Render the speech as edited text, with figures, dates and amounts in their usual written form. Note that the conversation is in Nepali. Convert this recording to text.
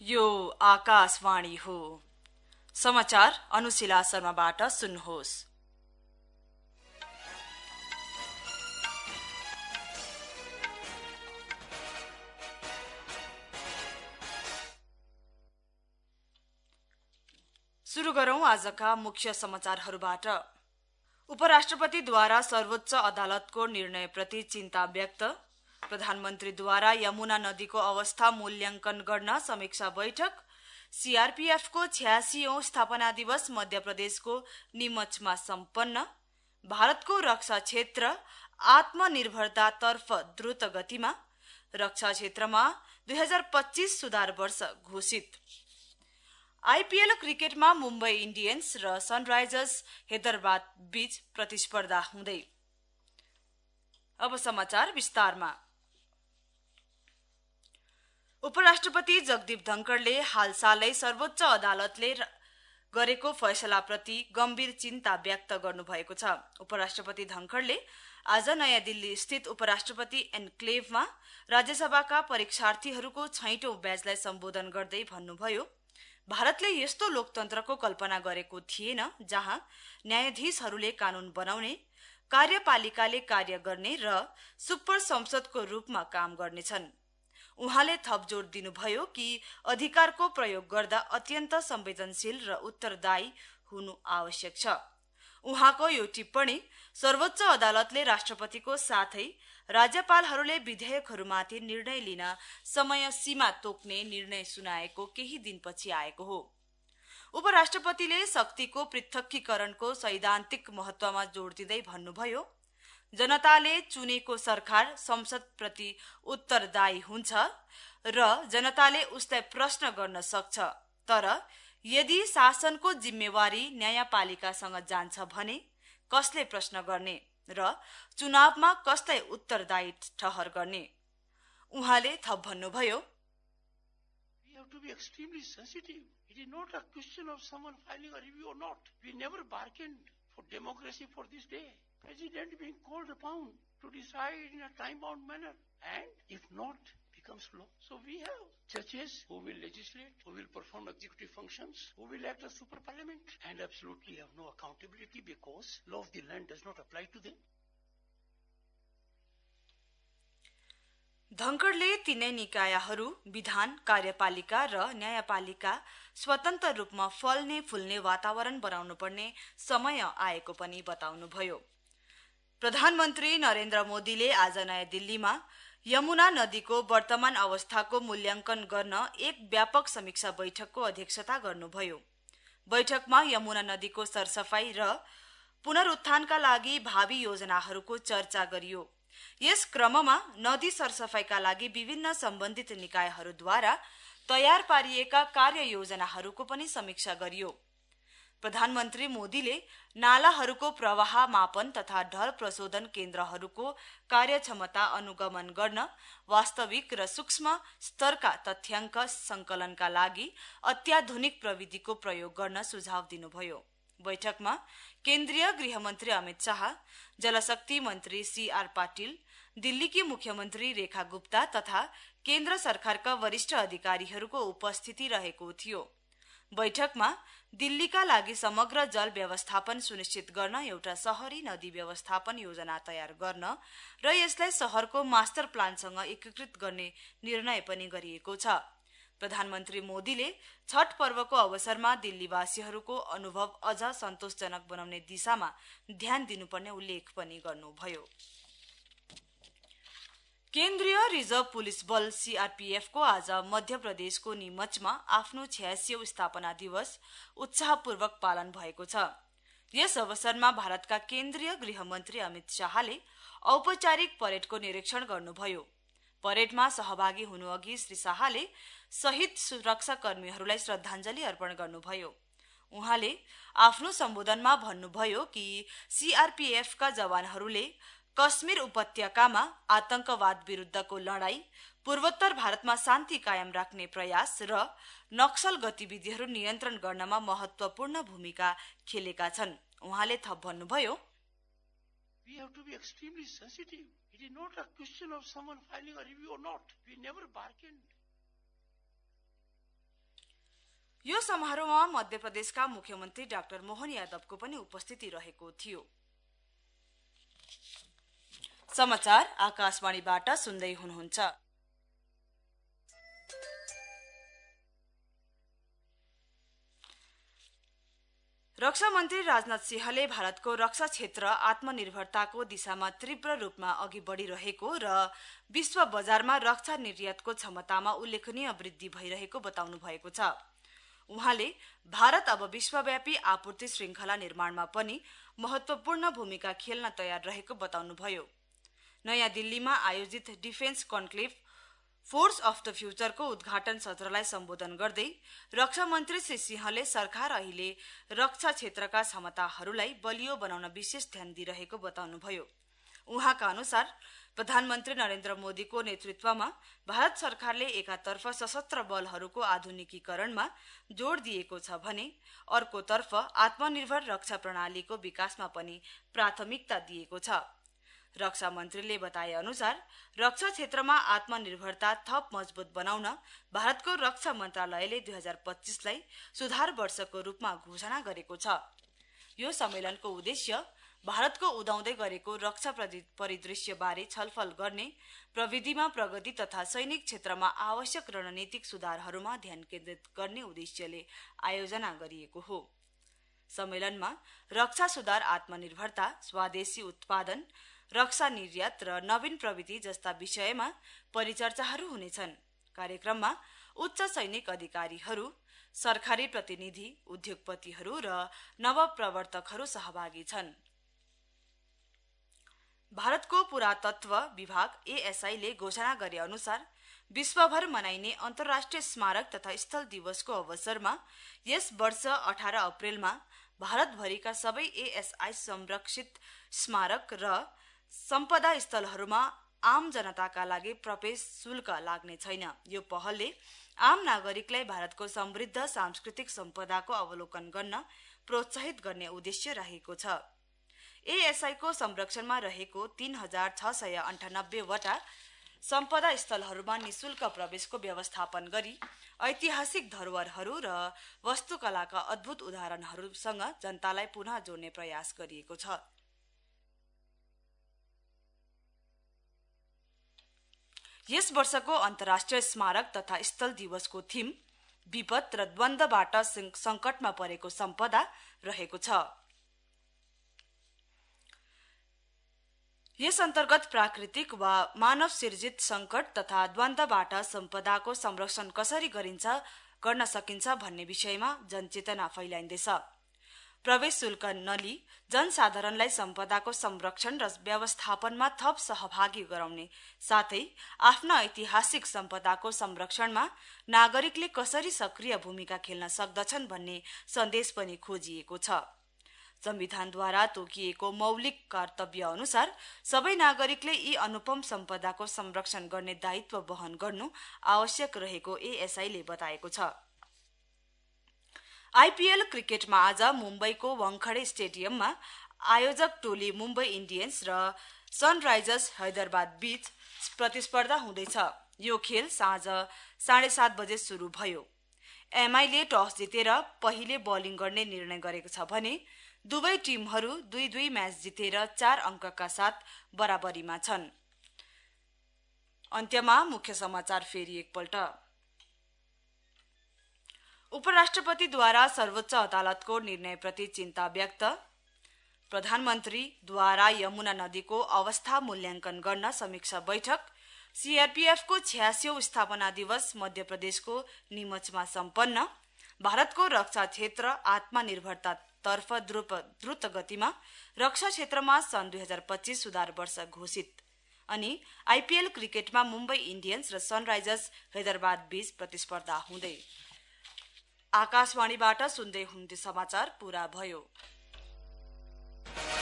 यो आकाशवाणी हो। समाचार अनुशिला शर्माबाट सुन्नुहोस्। सुरु गरौं आजका मुख्य समाचारहरूबाट। उपराष्ट्रपतिद्वारा सर्वोच्च अदालतको निर्णयप्रति चिन्ता व्यक्त। प्रधानमन्त्रीद्वारा यमुना नदीको अवस्था मूल्याङ्कन गर्न समीक्षा बैठक। सीआरपीएफको 86औं स्थापना दिवस मध्यप्रदेशको नीमचमा सम्पन्न। भारतको रक्षा क्षेत्र आत्मनिर्भरतातर्फ द्रुत गतिमा। रक्षा क्षेत्रमा 2025 सुधार वर्ष घोषित। आईपीएल क्रिकेटमा मुम्बई इन्डियन्स र सनराइजर्स हैदराबाद बीच प्रतिस्पर्धा हुँदै। अब समाचार विस्तारमा। उपराष्ट्रपति जगदीप धनखडले हालसालै सर्वोच्च अदालतले गरेको फैसलाप्रति गम्भीर चिन्ता व्यक्त गर्नुभएको छ। उपराष्ट्रपति धनखडले आज नयाँ दिल्ली स्थित उपराष्ट्रपति एन्क्लेभमा राज्यसभाका परीक्षार्थीहरूको 6औं ब्याचलाई सम्बोधन गर्दै भन्नुभयो, भारतले यस्तो लोकतन्त्रको कल्पना गरेको थिएन जहाँ न्यायाधीशहरूले कानून बनाउने, कार्यपालिकाले कार्य गर्ने र सुपर संसदको रूपमा काम गर्नेछन्। उहाँले थप जोड दिनुभयो कि अधिकारको प्रयोग गर्दा अत्यन्त संवेदनशील र उत्तरदायी हुनु आवश्यक छ। उहाँको यो टिप्पणी सर्वोच्च अदालतले राष्ट्रपतिको साथै राज्यपालहरूले विधेयकहरूमाथि निर्णय लिन समय सीमा तोक्ने निर्णय सुनाएको केही दिनपछि आएको हो। उपराष्ट्रपतिले शक्तिको पृथकीकरणको सैद्धान्तिक महत्वमा जोड दिँदै भन्नुभयो, जनताले चुनेको सरकार संसदप्रति उत्तरदायी हुन्छ र जनताले उसलाई प्रश्न गर्न सक्छ, तर यदि शासनको जिम्मेवारी न्यायपालिकासँग जान्छ भने कसले प्रश्न गर्ने र चुनावमा कसलाई उत्तरदायी ठहर गर्ने। उहाँले थप भन्नुभयो, We have to be extremely sensitive. It is not a question of someone filing a review or not. We never bargained for democracy for this day. President being called upon to decide in a time-bound manner, and if not, becomes law. So we have judges who will legislate, who will perform executive functions, who will act as super parliament, and absolutely have no accountability because law of the land does not apply to them. धनखडले तीनै निकायहरू विधान, कार्यपालिका र न्यायपालिका स्वतन्त्र रूपमा फल्ने फुल्ने वातावरण बनाउनुपर्ने समय आएको पनि बताउनुभयो। प्रधानमन्त्री नरेन्द्र मोदीले आज नयाँ दिल्लीमा यमुना नदीको वर्तमान अवस्थाको मूल्याङ्कन गर्न एक व्यापक समीक्षा बैठकको अध्यक्षता गर्नुभयो। बैठकमा यमुना नदीको सरसफाई र पुनरुत्थानका लागि भावी योजनाहरूको चर्चा गरियो। यस क्रममा नदी सरसफाईका लागि विभिन्न सम्बन्धित निकायहरूद्वारा तयार पारिएका कार्ययोजनाहरूको पनि समीक्षा गरियो। प्रधानमन्त्री मोदीले नालाहरूको प्रवाह मापन तथा ढल प्रशोधन केन्द्रहरूको कार्यक्षमता अनुगमन गर्न वास्तविक र सूक्ष्म स्तरका तथ्याङ्क संकलनका लागि अत्याधुनिक प्रविधिको प्रयोग गर्न सुझाव दिनुभयो। बैठकमा केन्द्रीय गृहमन्त्री अमित शाह, जलशक्ति मन्त्री सीआर पाटिल, दिल्लीकी मुख्यमन्त्री रेखा गुप्ता तथा केन्द्र सरकारका वरिष्ठ अधिकारीहरूको उपस्थिति रहेको थियो। बैठकमा दिल्लीका लागि समग्र जल व्यवस्थापन सुनिश्चित गर्न एउटा शहरी नदी व्यवस्थापन योजना तयार गर्न र यसलाई शहरको मास्टर प्लानसँग एकीकृत गर्ने निर्णय पनि गरिएको छ। प्रधानमन्त्री मोदीले छठ पर्वको अवसरमा दिल्लीवासीहरूको अनुभव अझ सन्तोषजनक बनाउने दिशामा ध्यान दिनुपर्ने उल्लेख पनि गर्नुभयो। केन्द्रीय रिजर्भ पुलिस बल सीआरपीएफको आज मध्य प्रदेशको नीमचमा आफ्नो 86औं स्थापना दिवस उत्साहपूर्वक पालन भएको छ। यस अवसरमा भारतका केन्द्रीय गृहमन्त्री अमित शाहले औपचारिक परेडको निरीक्षण गर्नुभयो। परेडमा सहभागी हुनुअघि श्री शाहले शहीद सुरक्षाकर्मीहरूलाई श्रद्धाञ्जली अर्पण गर्नुभयो। उहाँले आफ्नो सम्बोधनमा भन्नुभयो कि सीआरपीएफका जवानहरूले कश्मीर उपत्यकामा आतंकवाद विरुद्धको लडाई, पूर्वोत्तर भारतमा शान्ति कायम राख्ने प्रयास र नक्सल गतिविधिहरू नियन्त्रण गर्नमा महत्वपूर्ण भूमिका खेलेका छन्। उहाँले थप भन्नुभयो, We have to be extremely sensitive. It is not a question of someone filing a review or not. We never bargained यो समारोहमा मध्य प्रदेशका मुख्यमन्त्री डाक्टर मोहन यादवको पनि उपस्थिति रहेको थियो। समाचार आकाशवाणीबाट सुन्दै हुनुहुन्छ। रक्षा मन्त्री राजनाथ सिंहले भारतको रक्षा क्षेत्र आत्मनिर्भरताको दिशामा तीव्र रूपमा अघि बढ़िरहेको र विश्व बजारमा रक्षा निर्यातको क्षमतामा उल्लेखनीय वृद्धि भइरहेको बताउनु भएको छ। उहाँले भारत अब विश्वव्यापी आपूर्ति श्रृंखला निर्माणमा पनि महत्वपूर्ण भूमिका खेल्न तयार रहेको बताउनुभयो। नयाँ दिल्लीमा आयोजित defence conclave force of the फ्यूचरको उद्घाटन सत्रलाई सम्बोधन गर्दै रक्षा मन्त्री श्री सिंहले सरकार अहिले रक्षा क्षेत्रका क्षमताहरूलाई बलियो बनाउन विशेष ध्यान दिइरहेको बताउनुभयो। उहाँका अनुसार प्रधानमन्त्री नरेन्द्र मोदीको नेतृत्वमा भारत सरकारले एकातर्फ सशस्त्र बलहरूको आधुनिकीकरणमा जोड़ दिएको छ भने अर्कोतर्फ आत्मनिर्भर रक्षा प्रणालीको विकासमा पनि प्राथमिकता दिएको छ। रक्षा मन्त्रीले बताए अनुसार रक्षा क्षेत्रमा आत्मनिर्भरता थप मजबूत बनाउन भारतको रक्षा मन्त्रालयले 2025 लाई सुधार वर्षको रूपमा घोषणा गरेको छ। यो सम्मेलनको उद्देश्य भारतको उदाउँदै गरेको रक्षा परिदृश्यबारे छलफल गर्ने, प्रविधिमा प्रगति तथा सैनिक क्षेत्रमा आवश्यक रणनीतिक सुधारहरूमा ध्यान केन्द्रित गर्ने उद्देश्यले आयोजना गरिएको हो। सम्मेलनमा रक्षा सुधार, आत्मनिर्भरता, स्वदेशी उत्पादन, रक्षा निर्यात र नवीन प्रविधि जस्ता विषयमा परिचर्चाहरू हुनेछन्। कार्यक्रममा उच्च सैनिक अधिकारीहरू, सरकारी प्रतिनिधि, उद्योगपतिहरू र नवप्रवर्तकहरू सहभागी छन्। भारतको पुरातत्व विभाग ASI ले घोषणा गरे अनुसार विश्वभर मनाइने अन्तर्राष्ट्रिय स्मारक तथा स्थल दिवसको अवसरमा यस वर्ष 18 अप्रेलमा भारतभरिका सबै ASI संरक्षित स्मारक र सम्पदा स्थलहरूमा आम जनताका लागि प्रवेश शुल्क लाग्ने छैन। यो पहलले आम नागरिकलाई भारतको समृद्ध सांस्कृतिक सम्पदाको अवलोकन गर्न प्रोत्साहित गर्ने उद्देश्य रहेको छ। ASI को संरक्षणमा रहेको 3698 वटा सम्पदा स्थलहरूमा निशुल्क प्रवेशको व्यवस्थापन गरी ऐतिहासिक धरोहरहरू र वास्तुकलाका अद्भुत उदाहरणहरूसँग जनतालाई पुनः जोड्ने प्रयास गरिएको छ। यस वर्षको अन्तर्राष्ट्रिय स्मारक तथा स्थल दिवसको थीम विपद र द्वन्द्वबाट संकटमा परेको सम्पदा रहेको छ। यस अन्तर्गत प्राकृतिक वा मानव सिर्जित संकट तथा द्वन्द्वबाट सम्पदाको संरक्षण कसरी गर्न सकिन्छ भन्ने विषयमा जनचेतना फैलाइँदैछ। प्रवेश शुल्क नलिई जनसाधारणलाई सम्पदाको संरक्षण र व्यवस्थापनमा थप सहभागी गराउने साथै आफ्ना ऐतिहासिक सम्पदाको संरक्षणमा नागरिकले कसरी सक्रिय भूमिका खेल्न सक्दछन् भन्ने सन्देश पनि खोजिएको छ। संविधानद्वारा तोकिएको मौलिक कर्तव्य अनुसार सबै नागरिकले यी अनुपम सम्पदाको संरक्षण गर्ने दायित्व वहन गर्नु आवश्यक रहेको ASI ले बताएको छ। IPL क्रिकेटमा आज मुम्बईको वाङखडे स्टेडियममा आयोजक टोली मुम्बई इन्डियन्स र सनराइजर्स हैदराबाद बीच प्रतिस्पर्धा हुँदैछ। यो खेल साँझ 7:30 बजे सुरु भयो। MI ले टस जितेर पहिले बलिङ गर्ने निर्णय गरेको छ भने दुवै टिमहरू 2-2 म्याच जितेर 4 अङ्कका साथ बराबरीमा छन्। अन्त्यमा मुख्य समाचार फेरि एकपल्ट। उपराष्ट्रपतिद्वारा सर्वोच्च अदालतको निर्णयप्रति चिन्ता व्यक्त। प्रधानमन्त्रीद्वारा यमुना नदीको अवस्था मूल्याङ्कन गर्न समीक्षा बैठक। CRPF को 86औं स्थापना दिवस मध्य प्रदेशको नीमचमा सम्पन्न। भारतको रक्षा क्षेत्र आत्मनिर्भरतातर्फ द्रुत गतिमा, रक्षा क्षेत्रमा सन् 2025 सुधार वर्ष घोषित। अनि IPL क्रिकेटमा मुम्बई इन्डियन्स र सनराइजर्स हैदराबाद बीच प्रतिस्पर्धा हुँदै। आकाशवाणीबाट सुन्दै हुनुहुन्थ्यो समाचार पूरा भयो।